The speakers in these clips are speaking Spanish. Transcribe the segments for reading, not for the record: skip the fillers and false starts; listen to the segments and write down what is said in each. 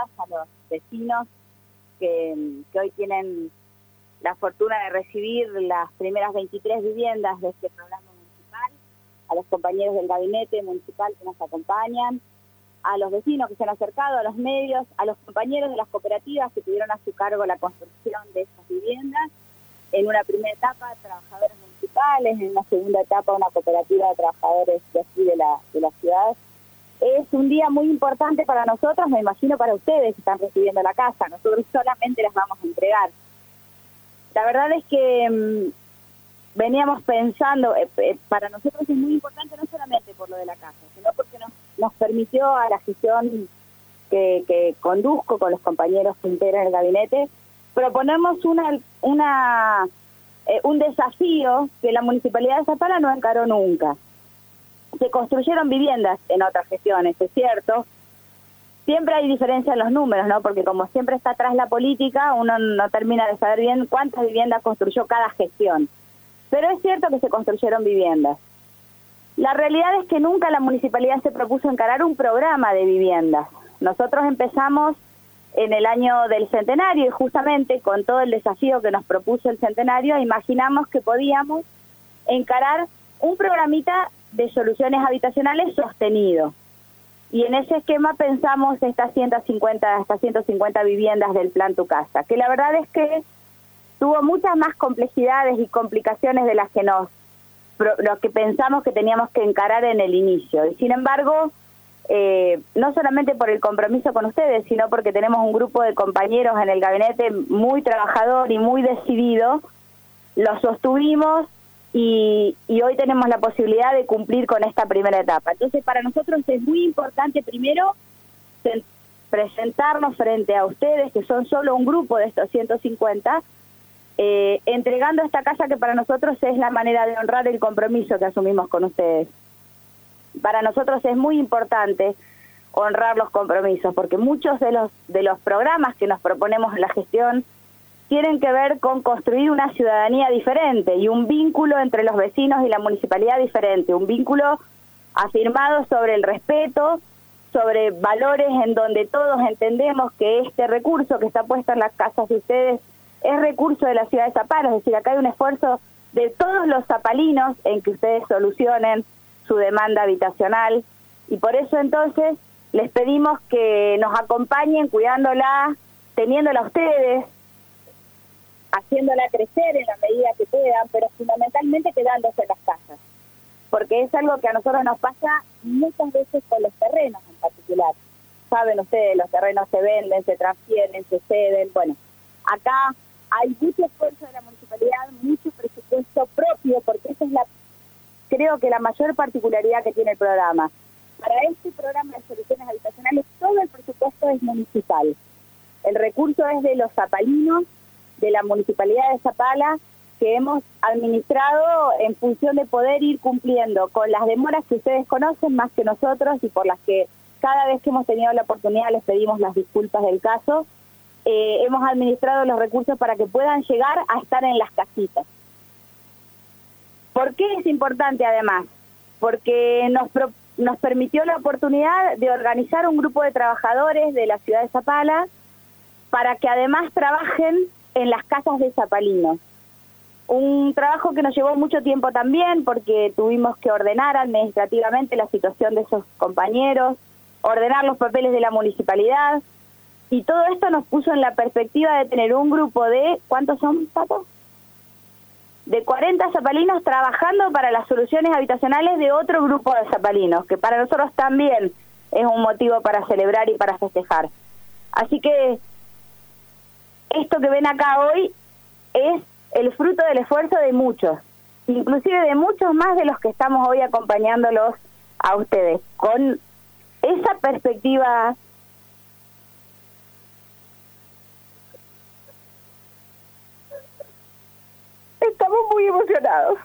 bienvenidas a los vecinos que hoy tienen la fortuna de recibir las primeras 23 viviendas de este programa municipal, a los compañeros del gabinete municipal que nos acompañan, a los vecinos que se han acercado, a los medios, a los compañeros de las cooperativas que tuvieron a su cargo la construcción de estas viviendas. En una primera etapa, trabajadores municipales, en una segunda etapa, una cooperativa de trabajadores de aquí de la ciudad. Es un día muy importante para nosotros, me imagino para ustedes que están recibiendo la casa. Nosotros solamente las vamos a entregar. La verdad es que veníamos pensando, para nosotros es muy importante no solamente por lo de la casa, sino porque nos permitió a la gestión que conduzco con los compañeros que integran el gabinete, proponemos un desafío que la Municipalidad de Zapala no encaró nunca. Se construyeron viviendas en otras gestiones, es cierto. Siempre hay diferencia en los números, ¿no? Porque como siempre está atrás la política, uno no termina de saber bien cuántas viviendas construyó cada gestión. Pero es cierto que se construyeron viviendas. La realidad es que nunca la municipalidad se propuso encarar un programa de viviendas. Nosotros empezamos en el año del centenario y justamente con todo el desafío que nos propuso el centenario, imaginamos que podíamos encarar un programita de soluciones habitacionales sostenido. Y en ese esquema pensamos estas 150 viviendas del Plan Tu Casa, que la verdad es que tuvo muchas más complejidades y complicaciones de las que lo que pensamos que teníamos que encarar en el inicio. Y sin embargo, no solamente por el compromiso con ustedes, sino porque tenemos un grupo de compañeros en el gabinete muy trabajador y muy decidido, lo sostuvimos y hoy tenemos la posibilidad de cumplir con esta primera etapa. Entonces, para nosotros es muy importante primero presentarnos frente a ustedes, que son solo un grupo de estos 150, entregando esta casa que para nosotros es la manera de honrar el compromiso que asumimos con ustedes. Para nosotros es muy importante honrar los compromisos, porque muchos de los programas que nos proponemos en la gestión tienen que ver con construir una ciudadanía diferente y un vínculo entre los vecinos y la municipalidad diferente, un vínculo afirmado sobre el respeto, sobre valores en donde todos entendemos que este recurso que está puesto en las casas de ustedes es recurso de la ciudad de Zapala, es decir, acá hay un esfuerzo de todos los zapalinos en que ustedes solucionen su demanda habitacional y por eso entonces les pedimos que nos acompañen cuidándola, teniéndola a ustedes, haciéndola crecer en la medida que puedan, pero fundamentalmente quedándose en las casas, porque es algo que a nosotros nos pasa muchas veces con los terrenos en particular. Saben ustedes, los terrenos se venden, se transfieren, se ceden. Bueno, acá hay mucho esfuerzo de la municipalidad, mucho presupuesto propio, porque esa es creo que la mayor particularidad que tiene el programa. Para este programa de soluciones habitacionales, todo el presupuesto es municipal. El recurso es de los zapalinos, de la Municipalidad de Zapala, que hemos administrado en función de poder ir cumpliendo con las demoras que ustedes conocen más que nosotros y por las que cada vez que hemos tenido la oportunidad les pedimos las disculpas del caso. Hemos administrado los recursos para que puedan llegar a estar en las casitas. ¿Por qué es importante además? Porque nos permitió la oportunidad de organizar un grupo de trabajadores de la ciudad de Zapala para que además trabajen en las casas de zapalinos. Un trabajo que nos llevó mucho tiempo también porque tuvimos que ordenar administrativamente la situación de esos compañeros, ordenar los papeles de la municipalidad y todo esto nos puso en la perspectiva de tener un grupo de, ¿cuántos son, Pato? De 40 zapalinos trabajando para las soluciones habitacionales de otro grupo de zapalinos, que para nosotros también es un motivo para celebrar y para festejar. Así que esto que ven acá hoy es el fruto del esfuerzo de muchos, inclusive de muchos más de los que estamos hoy acompañándolos a ustedes, con esa perspectiva. Estamos muy emocionados.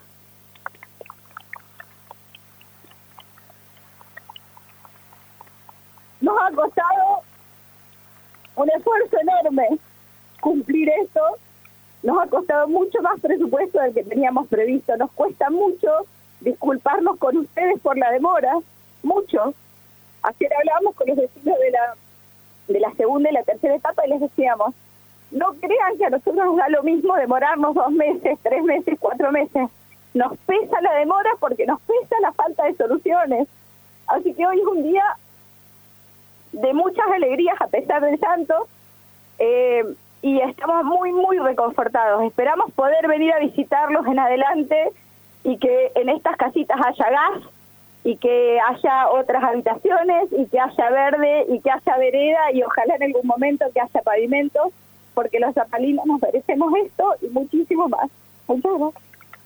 Nos ha costado un esfuerzo enorme cumplir esto, nos ha costado mucho más presupuesto del que teníamos previsto, nos cuesta mucho disculparnos con ustedes por la demora, mucho. Ayer hablábamos con los vecinos de la segunda y la tercera etapa y les decíamos, no crean que a nosotros nos da lo mismo demorarnos 2 meses, 3 meses, 4 meses. Nos pesa la demora porque nos pesa la falta de soluciones. Así que hoy es un día de muchas alegrías a pesar del llanto, y estamos muy, muy reconfortados. Esperamos poder venir a visitarlos en adelante y que en estas casitas haya gas y que haya otras habitaciones y que haya verde y que haya vereda y ojalá en algún momento que haya pavimentos, porque los zapalinos nos merecemos esto y muchísimo más. Muchas gracias.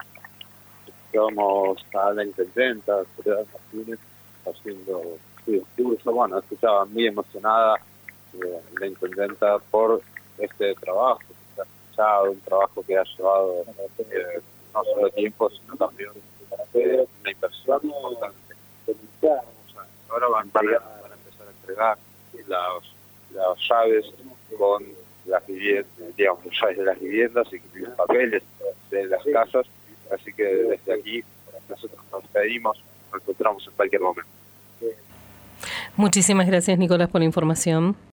Vamos a la intendenta, Soledad Martínez, haciendo su discurso. Bueno, escuchaba muy emocionada la intendenta por este trabajo que se ha escuchado, un trabajo que ha llevado no solo tiempo, sino también una inversión importante. Ahora van a empezar a entregar las llaves con las viviendas, digamos, las llaves de las viviendas y los papeles de las casas. Así que desde aquí nosotros nos despedimos, nos encontramos en cualquier momento. Muchísimas gracias, Nicolás, por la información.